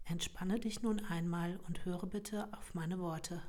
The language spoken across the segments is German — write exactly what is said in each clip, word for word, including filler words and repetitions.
Entspanne dich nun einmal und höre bitte auf meine Worte.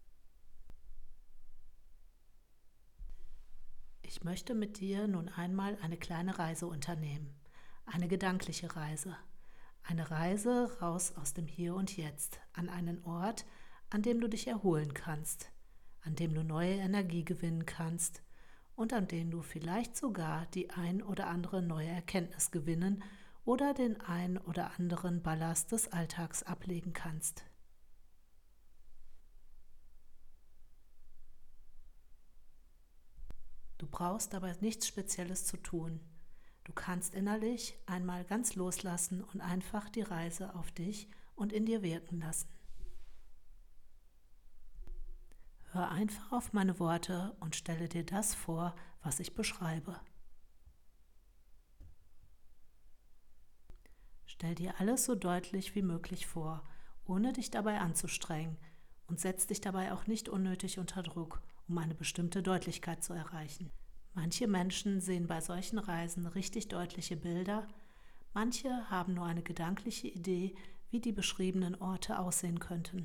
Ich möchte mit dir nun einmal eine kleine Reise unternehmen, eine gedankliche Reise. Eine Reise raus aus dem Hier und Jetzt, an einen Ort, an dem du dich erholen kannst, an dem du neue Energie gewinnen kannst und an dem du vielleicht sogar die ein oder andere neue Erkenntnis gewinnen oder den ein oder anderen Ballast des Alltags ablegen kannst. Du brauchst dabei nichts Spezielles zu tun. Du kannst innerlich einmal ganz loslassen und einfach die Reise auf dich und in dir wirken lassen. Hör einfach auf meine Worte und stelle dir das vor, was ich beschreibe. Stell dir alles so deutlich wie möglich vor, ohne dich dabei anzustrengen, und setz dich dabei auch nicht unnötig unter Druck, um eine bestimmte Deutlichkeit zu erreichen. Manche Menschen sehen bei solchen Reisen richtig deutliche Bilder, manche haben nur eine gedankliche Idee, wie die beschriebenen Orte aussehen könnten.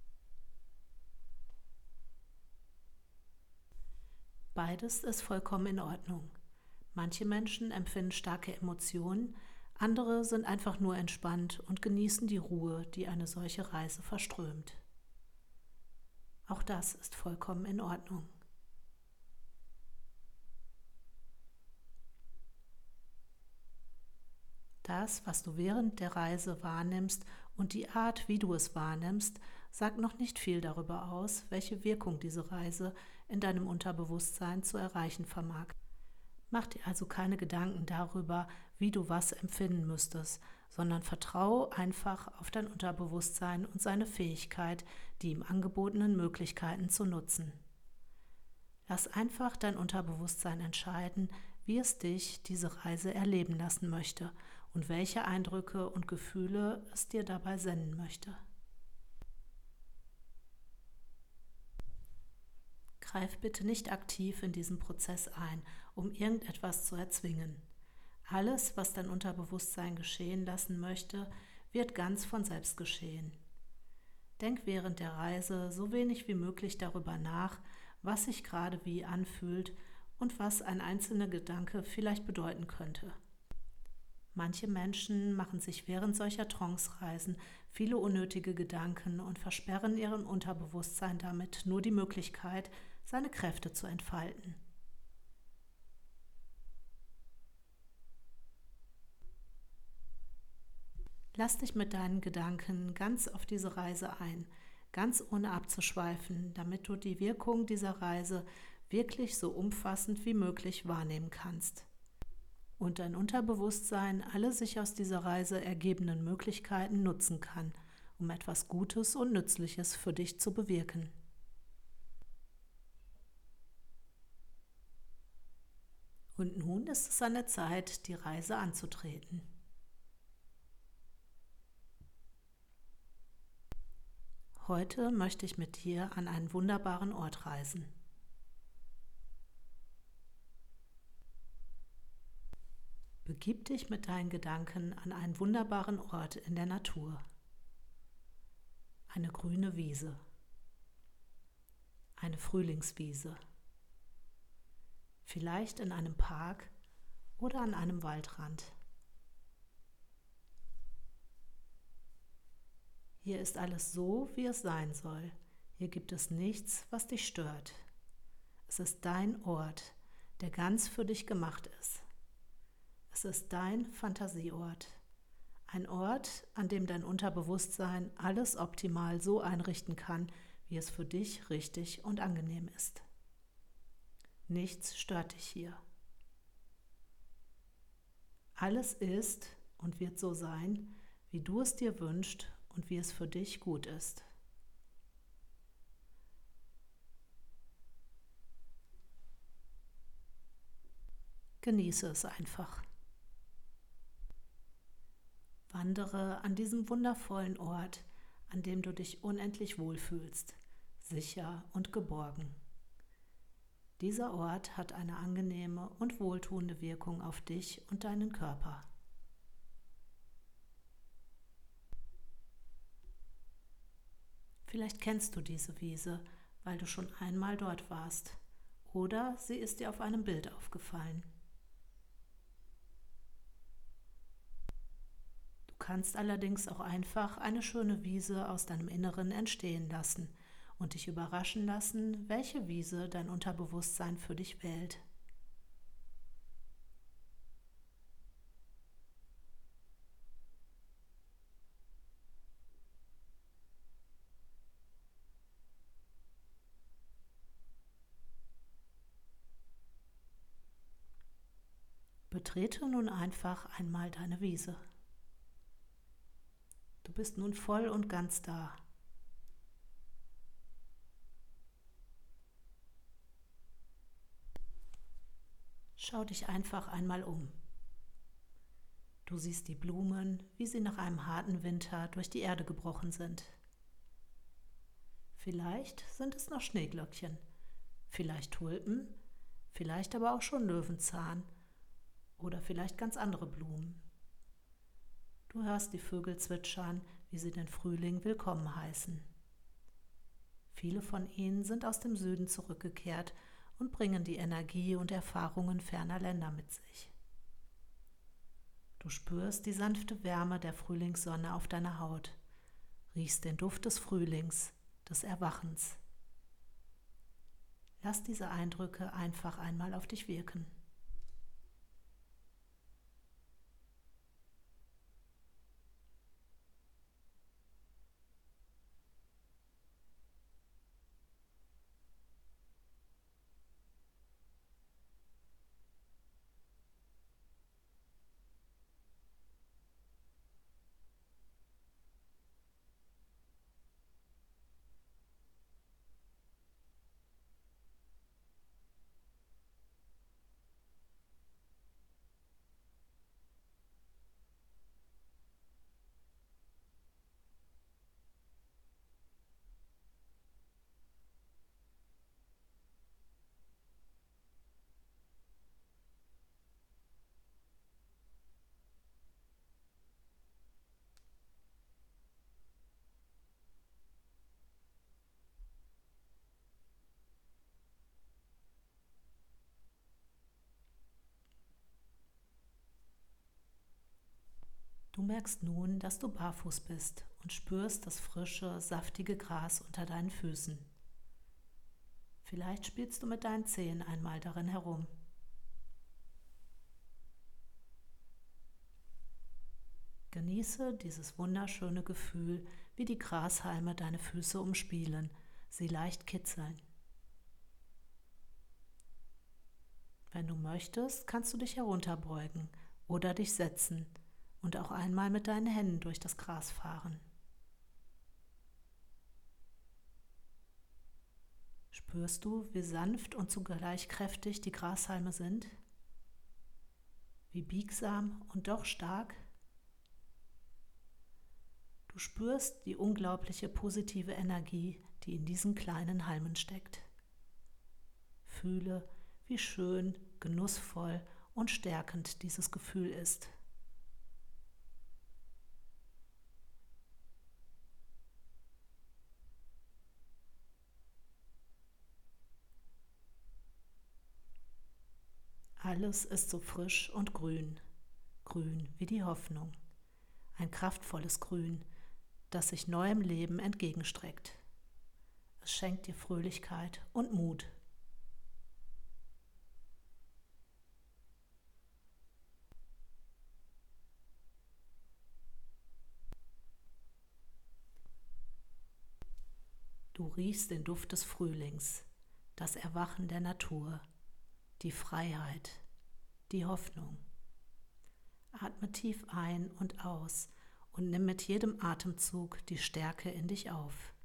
Beides ist vollkommen in Ordnung. Manche Menschen empfinden starke Emotionen, andere sind einfach nur entspannt und genießen die Ruhe, die eine solche Reise verströmt. Auch das ist vollkommen in Ordnung. Das, was du während der Reise wahrnimmst und die Art, wie du es wahrnimmst, sagt noch nicht viel darüber aus, welche Wirkung diese Reise in deinem Unterbewusstsein zu erreichen vermag. Mach dir also keine Gedanken darüber, wie du was empfinden müsstest, sondern vertraue einfach auf dein Unterbewusstsein und seine Fähigkeit, die ihm angebotenen Möglichkeiten zu nutzen. Lass einfach dein Unterbewusstsein entscheiden, wie es dich diese Reise erleben lassen möchte und welche Eindrücke und Gefühle es dir dabei senden möchte. Greif bitte nicht aktiv in diesen Prozess ein, um irgendetwas zu erzwingen. Alles, was dein Unterbewusstsein geschehen lassen möchte, wird ganz von selbst geschehen. Denk während der Reise so wenig wie möglich darüber nach, was sich gerade wie anfühlt und was ein einzelner Gedanke vielleicht bedeuten könnte. Manche Menschen machen sich während solcher Trance-Reisen viele unnötige Gedanken und versperren ihrem Unterbewusstsein damit nur die Möglichkeit, seine Kräfte zu entfalten. Lass dich mit deinen Gedanken ganz auf diese Reise ein, ganz ohne abzuschweifen, damit du die Wirkung dieser Reise wirklich so umfassend wie möglich wahrnehmen kannst und dein Unterbewusstsein alle sich aus dieser Reise ergebenden Möglichkeiten nutzen kann, um etwas Gutes und Nützliches für dich zu bewirken. Und nun ist es an der Zeit, die Reise anzutreten. Heute möchte ich mit dir an einen wunderbaren Ort reisen. Begib dich mit deinen Gedanken an einen wunderbaren Ort in der Natur. Eine grüne Wiese. Eine Frühlingswiese. Vielleicht in einem Park oder an einem Waldrand. Hier ist alles so, wie es sein soll. Hier gibt es nichts, was dich stört. Es ist dein Ort, der ganz für dich gemacht ist. Es ist dein Fantasieort. Ein Ort, an dem dein Unterbewusstsein alles optimal so einrichten kann, wie es für dich richtig und angenehm ist. Nichts stört dich hier. Alles ist und wird so sein, wie du es dir wünschst und wie es für dich gut ist. Genieße es einfach. Wandere an diesem wundervollen Ort, an dem du dich unendlich wohlfühlst, sicher und geborgen. Dieser Ort hat eine angenehme und wohltuende Wirkung auf dich und deinen Körper. Vielleicht kennst du diese Wiese, weil du schon einmal dort warst. Oder sie ist dir auf einem Bild aufgefallen. Du kannst allerdings auch einfach eine schöne Wiese aus deinem Inneren entstehen lassen und dich überraschen lassen, welche Wiese dein Unterbewusstsein für dich wählt. Betrete nun einfach einmal deine Wiese. Du bist nun voll und ganz da. Schau dich einfach einmal um. Du siehst die Blumen, wie sie nach einem harten Winter durch die Erde gebrochen sind. Vielleicht sind es noch Schneeglöckchen, vielleicht Tulpen, vielleicht aber auch schon Löwenzahn oder vielleicht ganz andere Blumen. Du hörst die Vögel zwitschern, wie sie den Frühling willkommen heißen. Viele von ihnen sind aus dem Süden zurückgekehrt und bringen die Energie und Erfahrungen ferner Länder mit sich. Du spürst die sanfte Wärme der Frühlingssonne auf deiner Haut, riechst den Duft des Frühlings, des Erwachens. Lass diese Eindrücke einfach einmal auf dich wirken. Du merkst nun, dass du barfuß bist und spürst das frische, saftige Gras unter deinen Füßen. Vielleicht spielst du mit deinen Zehen einmal darin herum. Genieße dieses wunderschöne Gefühl, wie die Grashalme deine Füße umspielen, sie leicht kitzeln. Wenn du möchtest, kannst du dich herunterbeugen oder dich setzen und auch einmal mit deinen Händen durch das Gras fahren. Spürst du, wie sanft und zugleich kräftig die Grashalme sind? Wie biegsam und doch stark? Du spürst die unglaubliche positive Energie, die in diesen kleinen Halmen steckt. Fühle, wie schön, genussvoll und stärkend dieses Gefühl ist. Alles ist so frisch und grün, grün wie die Hoffnung, ein kraftvolles Grün, das sich neuem Leben entgegenstreckt. Es schenkt dir Fröhlichkeit und Mut. Du riechst den Duft des Frühlings, das Erwachen der Natur, die Freiheit, die Hoffnung. Atme tief ein und aus und nimm mit jedem Atemzug die Stärke in dich auf.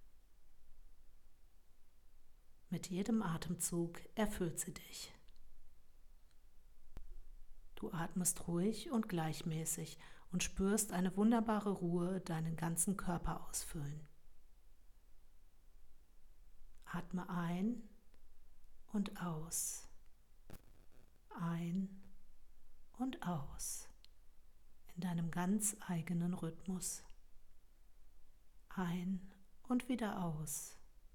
Mit jedem Atemzug erfüllt sie dich. Du atmest ruhig und gleichmäßig und spürst eine wunderbare Ruhe deinen ganzen Körper ausfüllen. Atme ein und aus. Ein und aus. In deinem ganz eigenen Rhythmus. Ein und wieder aus.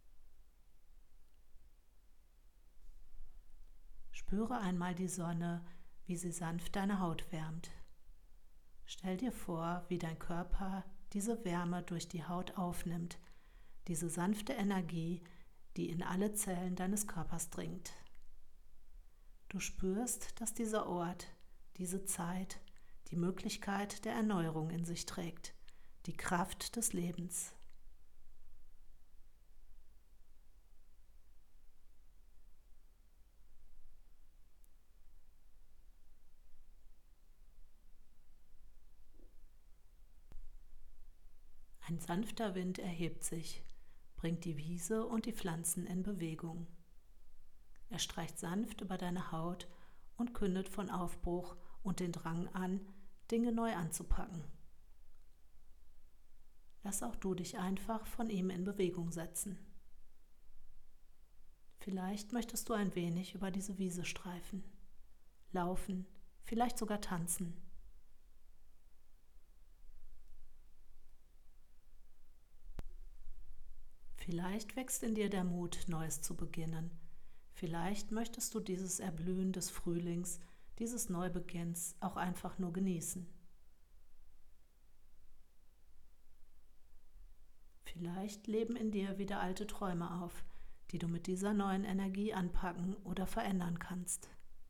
Spüre einmal die Sonne, wie sie sanft deine Haut wärmt. Stell dir vor, wie dein Körper diese Wärme durch die Haut aufnimmt, diese sanfte Energie, die in alle Zellen deines Körpers dringt. Du spürst, dass dieser Ort, diese Zeit, die Möglichkeit der Erneuerung in sich trägt, die Kraft des Lebens. Ein sanfter Wind erhebt sich, bringt die Wiese und die Pflanzen in Bewegung. Er streicht sanft über deine Haut und kündet von Aufbruch und den Drang an, Dinge neu anzupacken. Lass auch du dich einfach von ihm in Bewegung setzen. Vielleicht möchtest du ein wenig über diese Wiese streifen, laufen, vielleicht sogar tanzen. Vielleicht wächst in dir der Mut, Neues zu beginnen. Vielleicht möchtest du dieses Erblühen des Frühlings, dieses Neubeginns auch einfach nur genießen. Vielleicht leben in dir wieder alte Träume auf, die du mit dieser neuen Energie anpacken oder verändern kannst.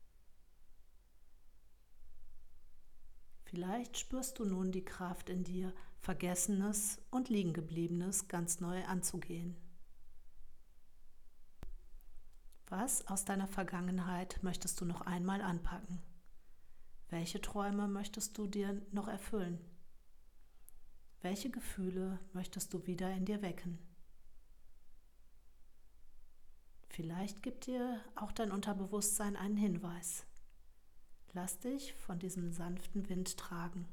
Vielleicht spürst du nun die Kraft in dir, Vergessenes und Liegengebliebenes ganz neu anzugehen. Was aus deiner Vergangenheit möchtest du noch einmal anpacken? Welche Träume möchtest du dir noch erfüllen? Welche Gefühle möchtest du wieder in dir wecken? Vielleicht gibt dir auch dein Unterbewusstsein einen Hinweis. Lass dich von diesem sanften Wind tragen.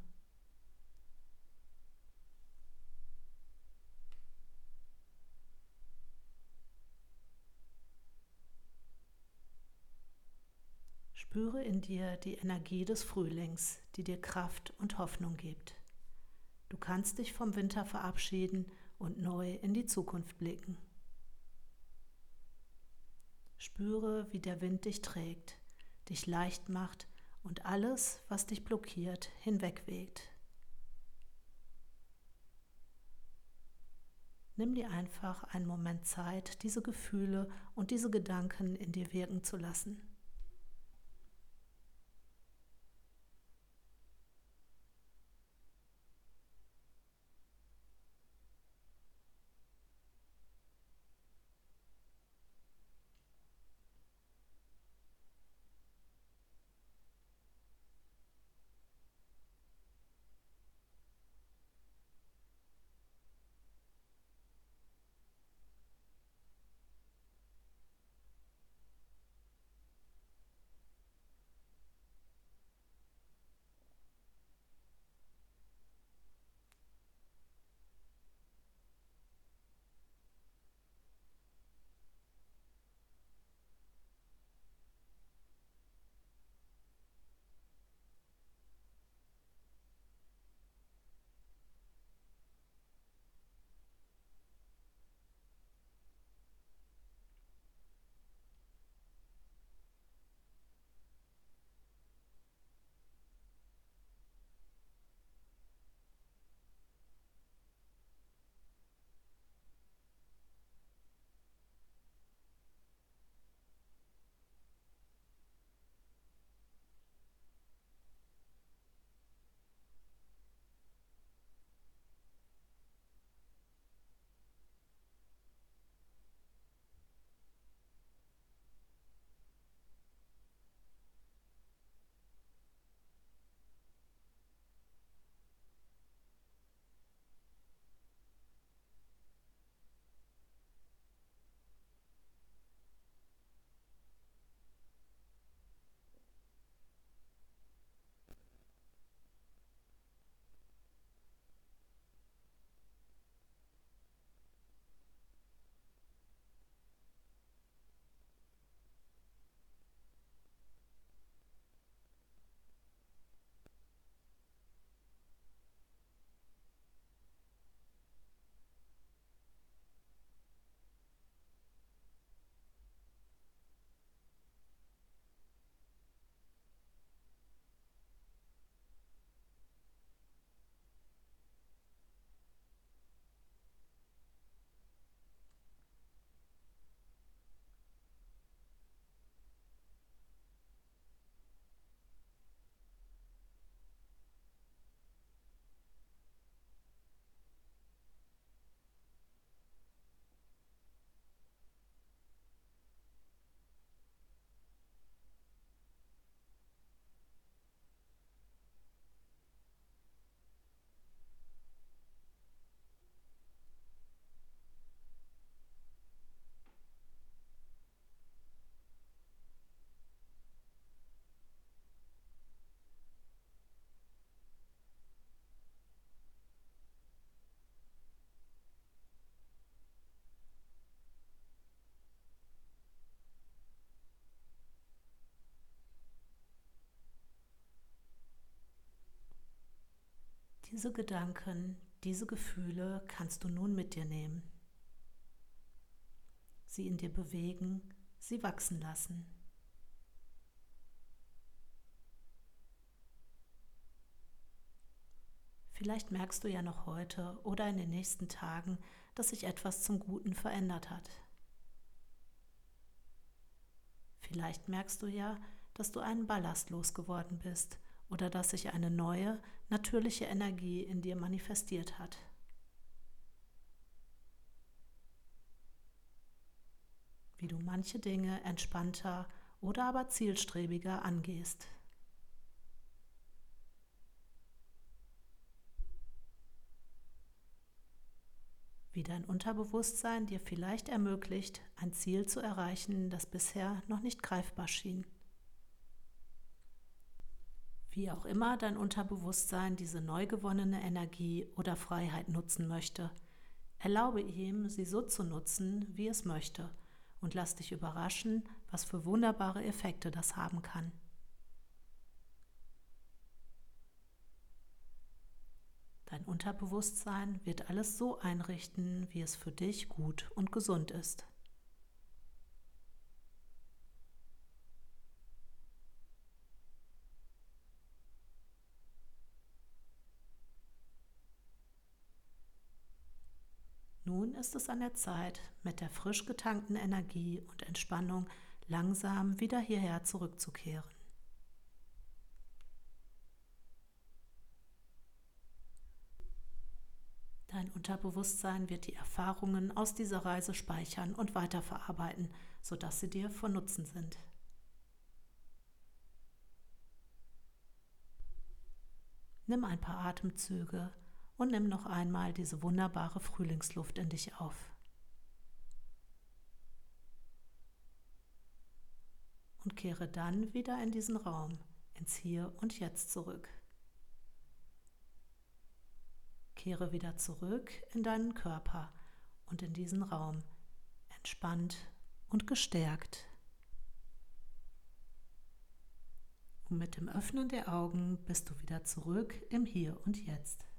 Spüre in dir die Energie des Frühlings, die dir Kraft und Hoffnung gibt. Du kannst dich vom Winter verabschieden und neu in die Zukunft blicken. Spüre, wie der Wind dich trägt, dich leicht macht und alles, was dich blockiert, hinwegweht. Nimm dir einfach einen Moment Zeit, diese Gefühle und diese Gedanken in dir wirken zu lassen. Diese Gedanken, diese Gefühle kannst du nun mit dir nehmen, sie in dir bewegen, sie wachsen lassen. Vielleicht merkst du ja noch heute oder in den nächsten Tagen, dass sich etwas zum Guten verändert hat. Vielleicht merkst du ja, dass du einen Ballast losgeworden bist oder dass sich eine neue, natürliche Energie in dir manifestiert hat. Wie du manche Dinge entspannter oder aber zielstrebiger angehst. Wie dein Unterbewusstsein dir vielleicht ermöglicht, ein Ziel zu erreichen, das bisher noch nicht greifbar schien. Wie auch immer dein Unterbewusstsein diese neu gewonnene Energie oder Freiheit nutzen möchte, erlaube ihm, sie so zu nutzen, wie es möchte, und lass dich überraschen, was für wunderbare Effekte das haben kann. Dein Unterbewusstsein wird alles so einrichten, wie es für dich gut und gesund ist. Nun ist es an der Zeit, mit der frisch getankten Energie und Entspannung langsam wieder hierher zurückzukehren. Dein Unterbewusstsein wird die Erfahrungen aus dieser Reise speichern und weiterverarbeiten, sodass sie dir von Nutzen sind. Nimm ein paar Atemzüge und nimm noch einmal diese wunderbare Frühlingsluft in dich auf. Und kehre dann wieder in diesen Raum, ins Hier und Jetzt zurück. Kehre wieder zurück in deinen Körper und in diesen Raum, entspannt und gestärkt. Und mit dem Öffnen der Augen bist du wieder zurück im Hier und Jetzt.